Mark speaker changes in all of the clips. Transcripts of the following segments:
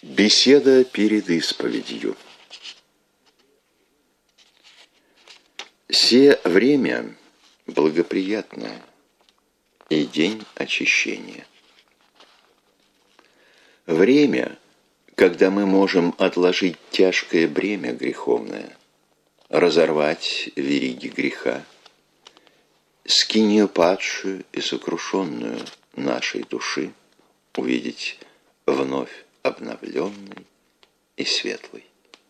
Speaker 1: Беседа перед исповедью. Се время благоприятное и день очищения. Время, когда мы можем отложить тяжкое бремя греховное, разорвать вериги греха, скинию падшую и сокрушенную нашей души увидеть вновь обновленный и светлый.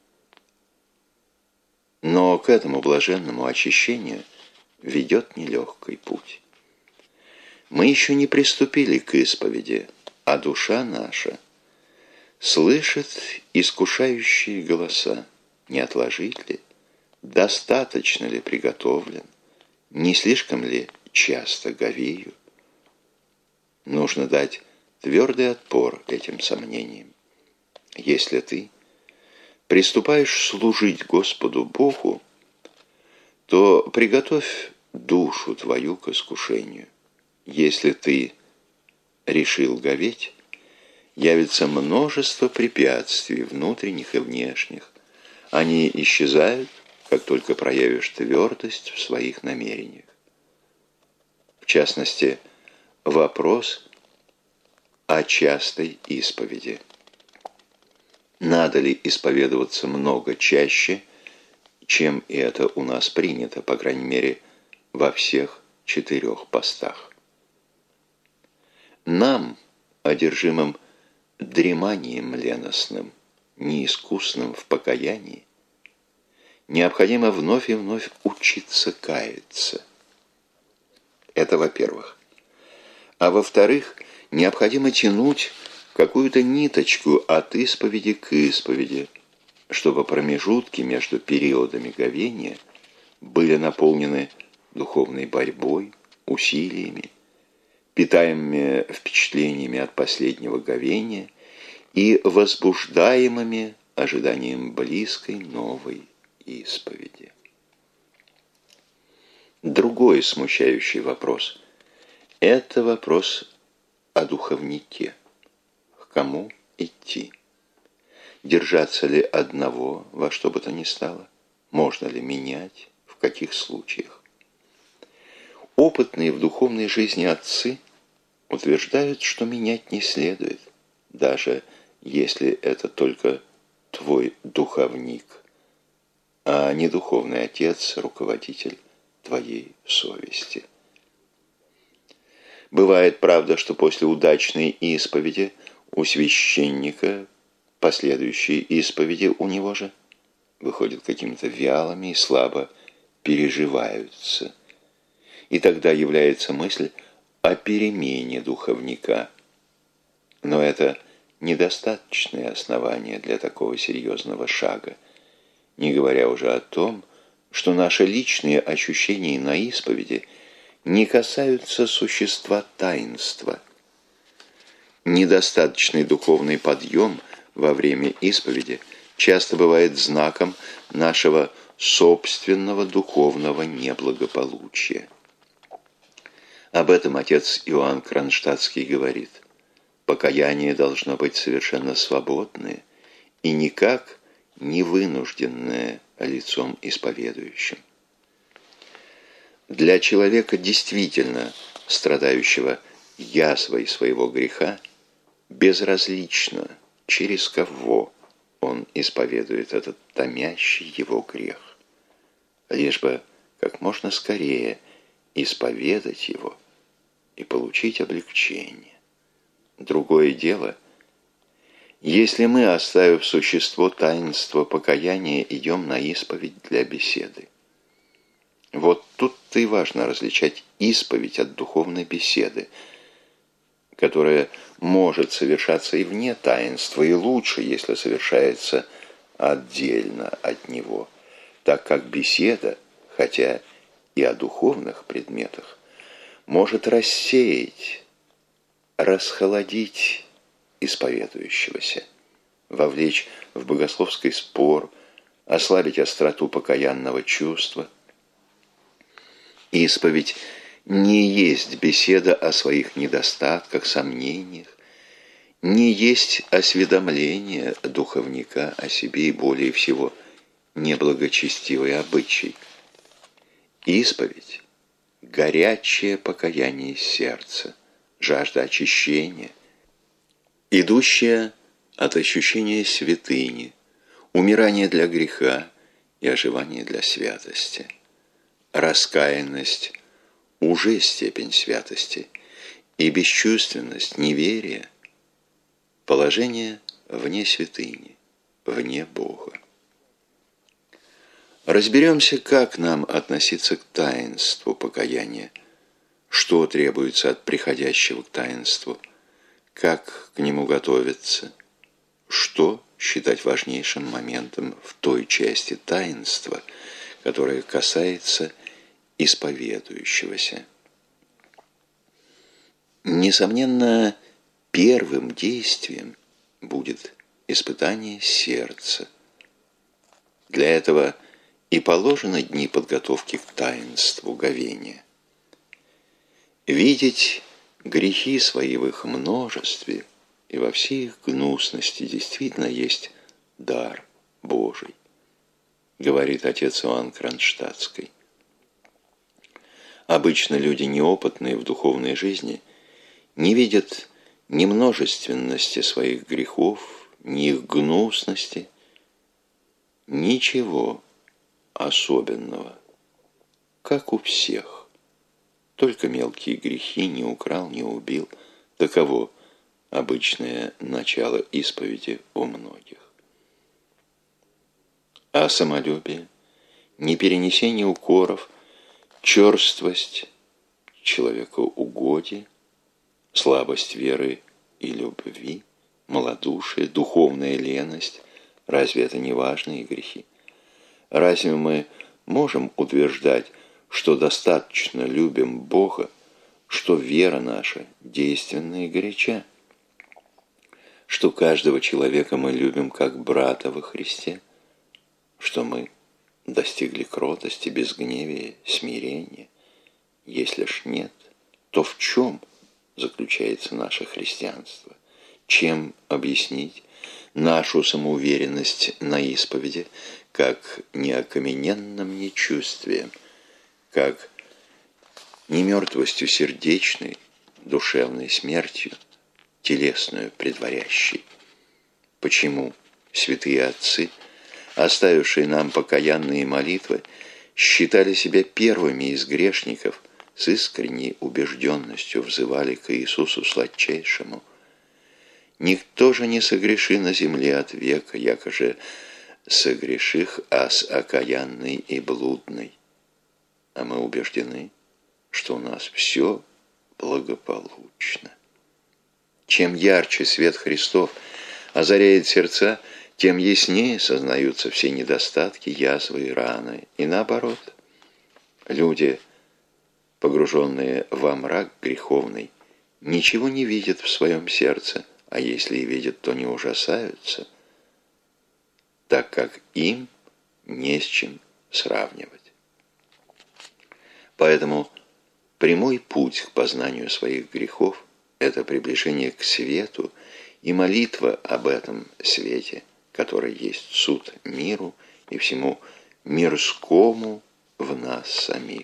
Speaker 1: Но к этому блаженному очищению ведет нелегкий путь. Мы еще не приступили к исповеди, а душа наша слышит искушающие голоса. Не отложить ли? Достаточно ли приготовлен? Не слишком ли часто говею? Нужно дать твердый отпор этим сомнениям. Если ты приступаешь служить Господу Богу, то приготовь душу твою к искушению. Если ты решил говеть, явится множество препятствий, внутренних и внешних. Они исчезают, как только проявишь твердость в своих намерениях. В частности, вопрос о частой исповеди. Надо ли исповедоваться много чаще, чем это у нас принято, по крайней мере, во всех 4 постах? Нам, одержимым дреманием леностным, неискусным в покаянии, необходимо вновь и вновь учиться каяться. Это во-первых. А во-вторых, необходимо тянуть какую-то ниточку от исповеди к исповеди, чтобы промежутки между периодами говения были наполнены духовной борьбой, усилиями, питаемыми впечатлениями от последнего говения и возбуждаемыми ожиданием близкой новой исповеди. Другой смущающий вопрос – это вопрос о духовнике. К кому идти? Держаться ли одного во что бы то ни стало? Можно ли менять? В каких случаях? Опытные в духовной жизни отцы утверждают, что менять не следует, даже если это только твой духовник, а не духовный отец, руководитель твоей совести. Бывает, правда, что после удачной исповеди у священника последующие исповеди у него же выходят какими-то вялыми и слабо переживаются. И тогда является мысль о перемене духовника. Но это недостаточное основание для такого серьезного шага, не говоря уже о том, что наши личные ощущения на исповеди не касаются существа таинства. Недостаточный духовный подъем во время исповеди часто бывает знаком нашего собственного духовного неблагополучия. Об этом отец Иоанн Кронштадтский говорит: покаяние должно быть совершенно свободное и никак не вынужденное лицом исповедующим. Для человека, действительно страдающего язвой своего греха, безразлично, через кого он исповедует этот томящий его грех, лишь бы как можно скорее исповедать его и получить облегчение. Другое дело, если мы, оставив существо таинства покаяния, идем на исповедь для беседы. Вот тут-то и важно различать исповедь от духовной беседы, которая может совершаться и вне таинства, и лучше, если совершается отдельно от него, так как беседа, хотя и о духовных предметах, может рассеять, расхолодить исповедующегося, вовлечь в богословский спор, ослабить остроту покаянного чувства. Исповедь не есть беседа о своих недостатках, сомнениях не есть осведомление духовника о себе и более всего неблагочестивый обычай. Исповедь – горячее покаяние сердца, жажда очищения, идущая от ощущения святыни, умирания для греха и оживания для святости. Раскаянность – уже степень святости, и бесчувственность, неверие – положение вне святыни, вне Бога. Разберемся, как нам относиться к таинству покаяния, что требуется от приходящего к таинству, как к нему готовиться, что считать важнейшим моментом в той части таинства, которая касается исповедующегося. Несомненно, первым действием будет испытание сердца. Для этого и положены дни подготовки к таинству говения. Видеть грехи свои в их множестве и во всей их гнусности действительно есть дар Божий, говорит отец Иоанн Кронштадтский. Обычно люди, неопытные в духовной жизни, не видят ни множественности своих грехов, ни их гнусности, ничего особенного, как у всех. Только мелкие грехи: не украл, не убил. Таково обычное начало исповеди у многих. А самолюбие, неперенесение укоров, черствость, человекоугодие, слабость веры и любви, малодушие, духовная леность – разве это не важные грехи? Разве мы можем утверждать, что достаточно любим Бога, что вера наша действенна и горяча, что каждого человека мы любим как брата во Христе, что мы достигли кротости, безгневия, смирения? Если ж нет, то в чем заключается наше христианство? Чем объяснить нашу самоуверенность на исповеди, как неокамененным нечувствием, как не мертвостью сердечной, душевной смертью, телесную предварящей? Почему святые отцы, оставившие нам покаянные молитвы, считали себя первыми из грешников, с искренней убежденностью взывали к Иисусу Сладчайшему? Никто же не согреши на земле от века, якоже согреших ас окаянный и блудный. А мы убеждены, что у нас все благополучно. Чем ярче свет Христов озаряет сердца, тем яснее сознаются все недостатки, язвы и раны. И наоборот, люди, погруженные во мрак греховный, ничего не видят в своем сердце, а если и видят, то не ужасаются, так как им не с чем сравнивать. Поэтому прямой путь к познанию своих грехов – это приближение к свету и молитва об этом свете, который есть суд миру и всему мирскому в нас самих.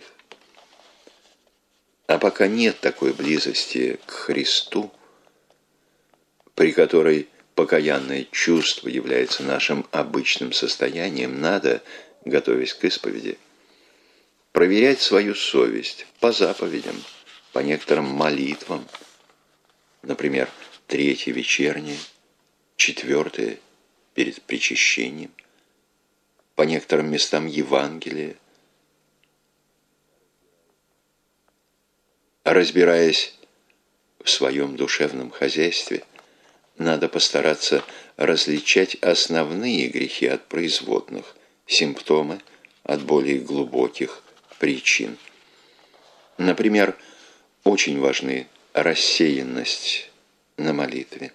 Speaker 1: А пока нет такой близости к Христу, при которой покаянное чувство является нашим обычным состоянием, надо, готовясь к исповеди, проверять свою совесть по заповедям, по некоторым молитвам, например, 3-я вечерняя, 4-я перед причащением, по некоторым местам Евангелия. Разбираясь в своем душевном хозяйстве, надо постараться различать основные грехи от производных, симптомы от более глубоких причин. Например, очень важны рассеянность на молитве,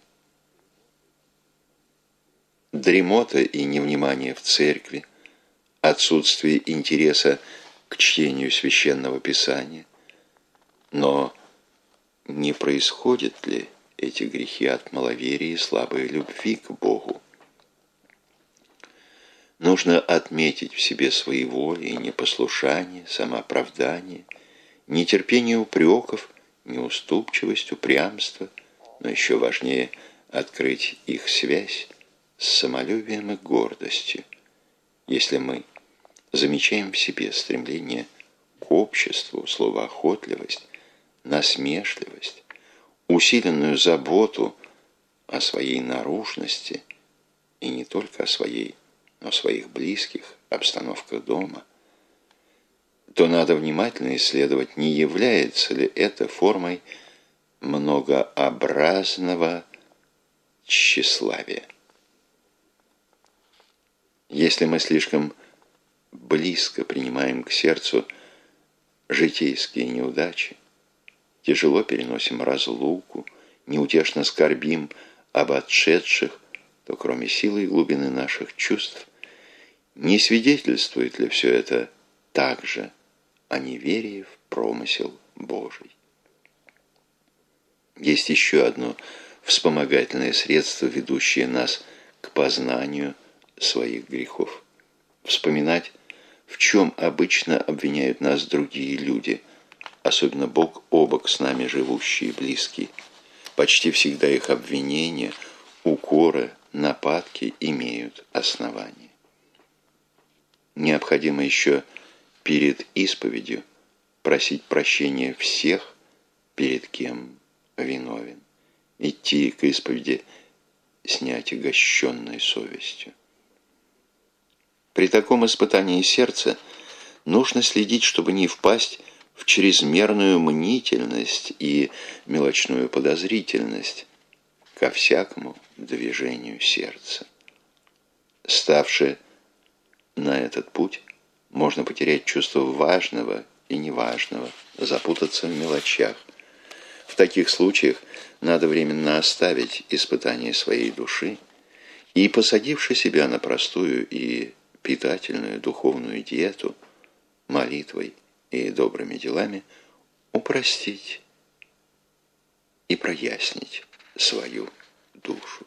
Speaker 1: дремота и невнимание в церкви, отсутствие интереса к чтению Священного Писания. Но не происходит ли эти грехи от маловерия и слабой любви к Богу. Нужно отметить в себе своеволие и непослушание, самооправдание, нетерпение упреков, неуступчивость, упрямство, но еще важнее открыть их связь с самолюбием и гордостью. Если мы замечаем в себе стремление к обществу, словоохотливость, насмешливость, усиленную заботу о своей наружности, и не только о своей, но о своих близких, обстановках дома, то надо внимательно исследовать, не является ли это формой многообразного тщеславия. Если мы слишком близко принимаем к сердцу житейские неудачи, тяжело переносим разлуку, неутешно скорбим об отшедших, то кроме силы и глубины наших чувств, не свидетельствует ли все это также о неверии в промысел Божий? Есть еще одно вспомогательное средство, ведущее нас к познанию своих грехов. Вспоминать, в чем обычно обвиняют нас другие люди, особенно бок о бок с нами живущие близкие. Почти всегда их обвинения, укоры, нападки имеют основание. Необходимо еще перед исповедью просить прощения всех, перед кем виновен, идти к исповеди с неотягощенной совестью. При таком испытании сердца нужно следить, чтобы не впасть в чрезмерную мнительность и мелочную подозрительность ко всякому движению сердца. Ставши на этот путь, можно потерять чувство важного и неважного, запутаться в мелочах. В таких случаях надо временно оставить испытание своей души и, посадивши себя на простую и питательную духовную диету, молитвой и добрыми делами, упростить и прояснить свою душу.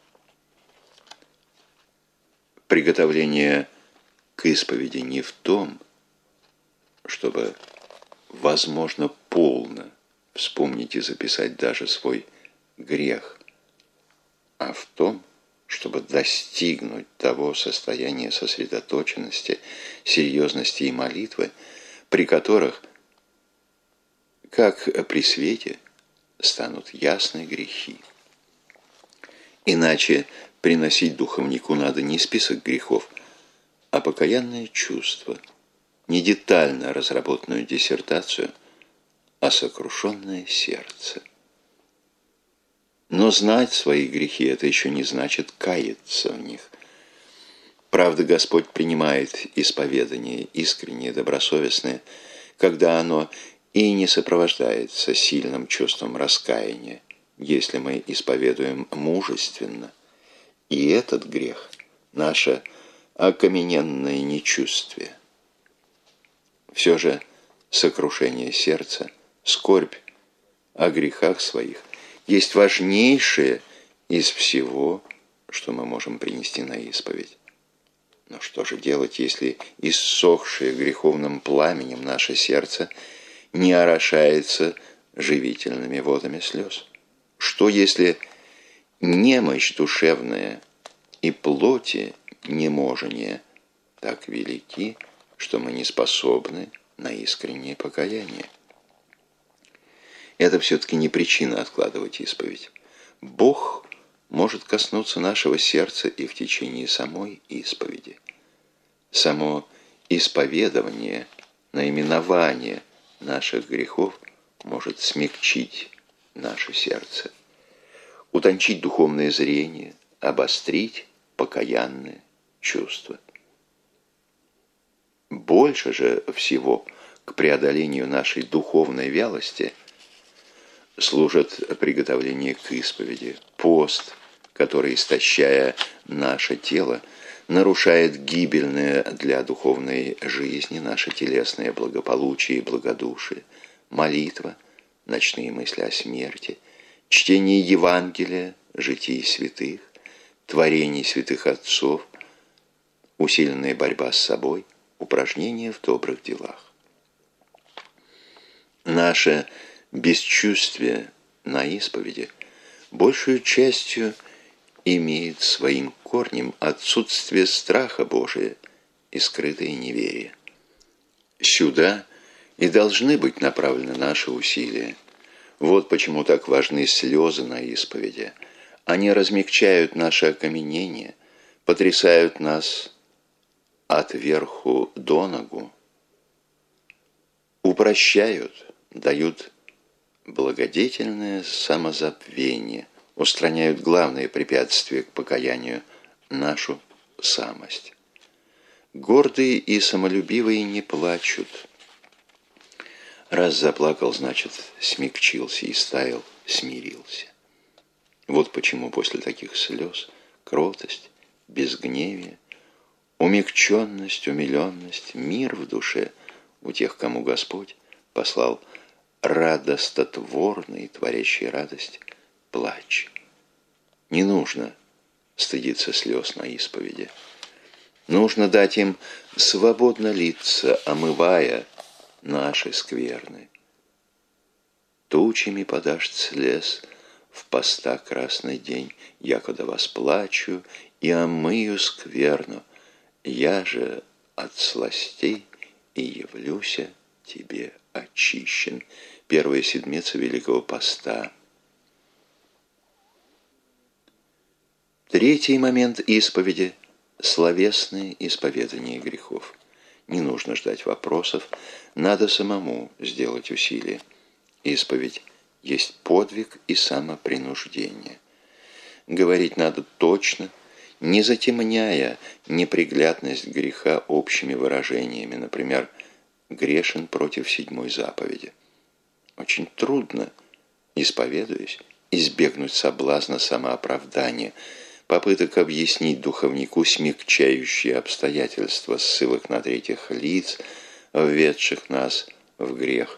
Speaker 1: Приготовление к исповеди не в том, чтобы, возможно, полно вспомнить и записать даже свой грех, а в том, чтобы достигнуть того состояния сосредоточенности, серьезности и молитвы, при которых, как при свете, станут ясны грехи. Иначе приносить духовнику надо не список грехов, а покаянное чувство, не детально разработанную диссертацию, а сокрушенное сердце. Но знать свои грехи – это еще не значит каяться в них. Правда, Господь принимает исповедание искреннее, добросовестное, когда оно и не сопровождается сильным чувством раскаяния, если мы исповедуем мужественно. И этот грех – наше окамененное нечувствие. Все же сокрушение сердца, скорбь о грехах своих есть важнейшее из всего, что мы можем принести на исповедь. Но что же делать, если иссохшее греховным пламенем наше сердце не орошается живительными водами слез? Что если немощь душевная и плоти неможение так велики, что мы не способны на искреннее покаяние? Это все-таки не причина откладывать исповедь. Бог может коснуться нашего сердца и в течение самой исповеди. Само исповедование, наименование наших грехов может смягчить наше сердце, утончить духовное зрение, обострить покаянное чувство. Больше же всего к преодолению нашей духовной вялости служит приготовление к исповеди, пост, который, истощая наше тело, нарушает гибельное для духовной жизни наше телесное благополучие и благодушие, молитва, ночные мысли о смерти, чтение Евангелия, житий святых, творений святых отцов, усиленная борьба с собой, упражнения в добрых делах. Наше бесчувствие на исповеди большую частью имеет своим корнем отсутствие страха Божия и скрытое неверие. Сюда и должны быть направлены наши усилия. Вот почему так важны слезы на исповеди. Они размягчают наше окаменение, потрясают нас от верху до ногу, упрощают, дают благодетельное самозабвение, устраняют главное препятствие к покаянию – нашу самость. Гордые и самолюбивые не плачут. Раз заплакал, значит, смягчился и стаял, смирился. Вот почему после таких слез кротость, безгневие, умягченность, умиленность, мир в душе у тех, кому Господь послал радостотворный, творящий радость, плач. Не нужно стыдиться слез на исповеди. Нужно дать им свободно литься, омывая наши скверны. Тучами подашь слез в поста красный день, якода восплачу и омыю скверну, я же от сластей и явлюся тебе очищен. Первая седмица Великого Поста. Третий момент исповеди – словесное исповедание грехов. Не нужно ждать вопросов, надо самому сделать усилие. Исповедь есть подвиг и самопринуждение. Говорить надо точно, не затемняя неприглядность греха общими выражениями, например, «грешен против 7-й заповеди». Очень трудно, исповедуясь, избегнуть соблазна самооправдания, попыток объяснить духовнику смягчающие обстоятельства, ссылок на третьих лиц, введших нас в грех.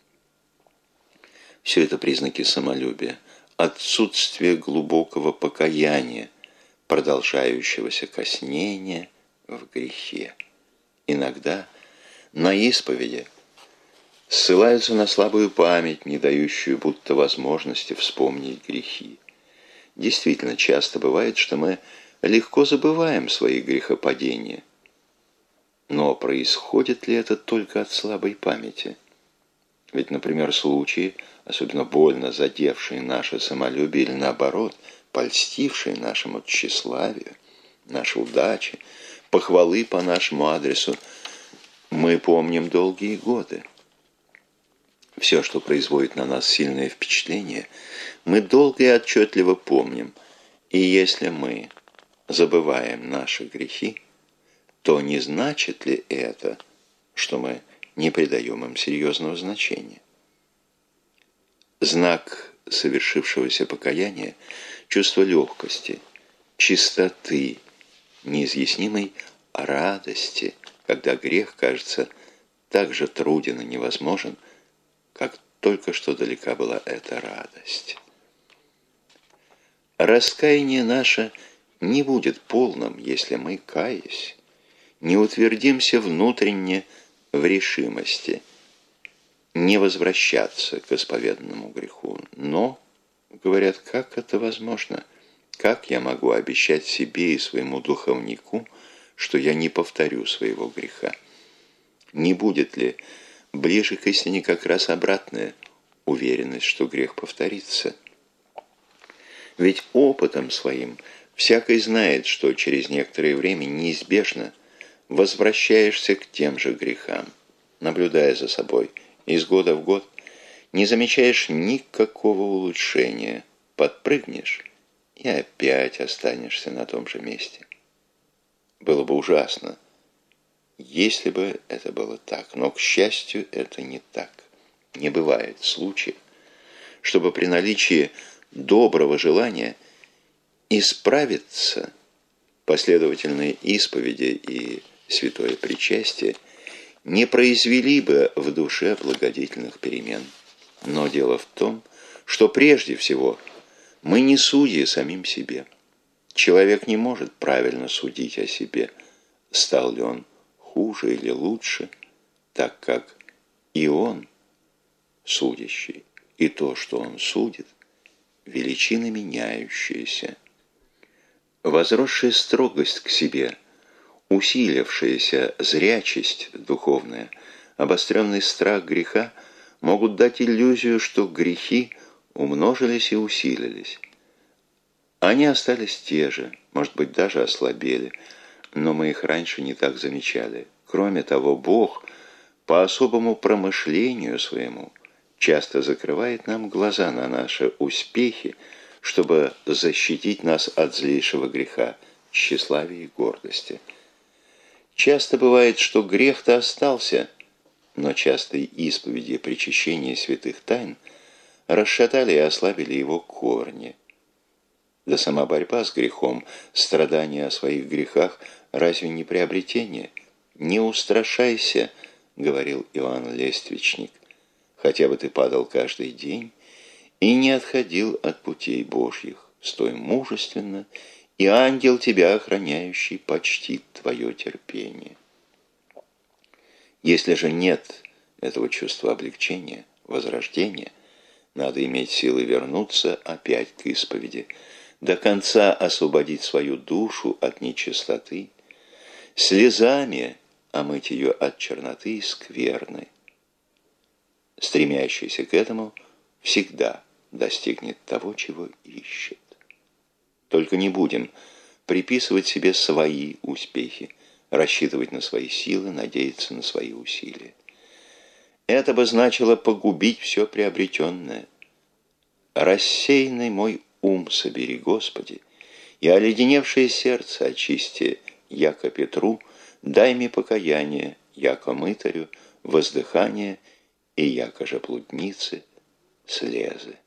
Speaker 1: Все это признаки самолюбия, отсутствие глубокого покаяния, продолжающегося коснения в грехе. Иногда на исповеди ссылаются на слабую память, не дающую будто возможности вспомнить грехи. Действительно, часто бывает, что мы легко забываем свои грехопадения. Но происходит ли это только от слабой памяти? Ведь, например, случаи, особенно больно задевшие наше самолюбие или, наоборот, польстившие нашему тщеславию, нашей удаче, похвалы по нашему адресу, мы помним долгие годы. Все, что производит на нас сильное впечатление, мы долго и отчетливо помним. И если мы забываем наши грехи, то не значит ли это, что мы не придаем им серьезного значения? Знак совершившегося покаяния – чувство легкости, чистоты, неизъяснимой радости, когда грех кажется так же труден и невозможен, как только что далека была эта радость. Раскаяние наше не будет полным, если мы, каясь, не утвердимся внутренне в решимости не возвращаться к исповеданному греху. Но, говорят, как это возможно? Как я могу обещать себе и своему духовнику, что я не повторю своего греха? Не будет ли ближе к истине как раз обратная уверенность, что грех повторится? Ведь опытом своим всякий знает, что через некоторое время неизбежно возвращаешься к тем же грехам. Наблюдая за собой из года в год, не замечаешь никакого улучшения, подпрыгнешь и опять останешься на том же месте. Было бы ужасно, если бы это было так, но, к счастью, это не так. Не бывает случая, чтобы при наличии доброго желания исправиться, последовательные исповеди и святое причастие не произвели бы в душе благодетельных перемен. Но дело в том, что прежде всего мы не судьи самим себе. Человек не может правильно судить о себе, стал ли он хуже или лучше, так как и он судящий, и то, что он судит, величина меняющаяся. Возросшая строгость к себе, усилившаяся зрячесть духовная, обостренный страх греха могут дать иллюзию, что грехи умножились и усилились. Они остались те же, может быть, даже ослабели, но мы их раньше не так замечали. Кроме того, Бог по особому промышлению своему часто закрывает нам глаза на наши успехи, чтобы защитить нас от злейшего греха, тщеславия и гордости. Часто бывает, что грех-то остался, но частые исповеди и причащения святых тайн расшатали и ослабили его корни. Да сама борьба с грехом, страдание о своих грехах, разве не приобретение? «Не устрашайся», — говорил Иоанн Лествичник, «хотя бы ты падал каждый день и не отходил от путей Божьих, стой мужественно, и ангел тебя охраняющий почтит твое терпение». Если же нет этого чувства облегчения, возрождения, надо иметь силы вернуться опять к исповеди, до конца освободить свою душу от нечистоты, слезами омыть ее от черноты и скверны. Стремящийся к этому всегда достигнет того, чего ищет. Только не будем приписывать себе свои успехи, рассчитывать на свои силы, надеяться на свои усилия. Это бы значило погубить все приобретенное. Рассеянный мой ум собери, Господи, и оледеневшее сердце очисти, яко Петру, дай мне покаяние, яко мытарю, воздыхание, и яко же блудницы слезы.